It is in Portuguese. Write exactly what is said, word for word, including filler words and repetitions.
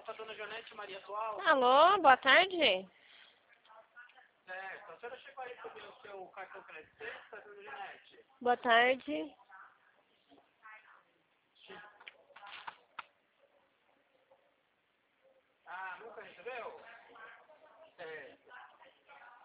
para a dona Jonete Maria Atual. Alô, boa tarde. Certo. A senhora chegou aí para o seu cartão crédito, dona Jonete? Boa tarde.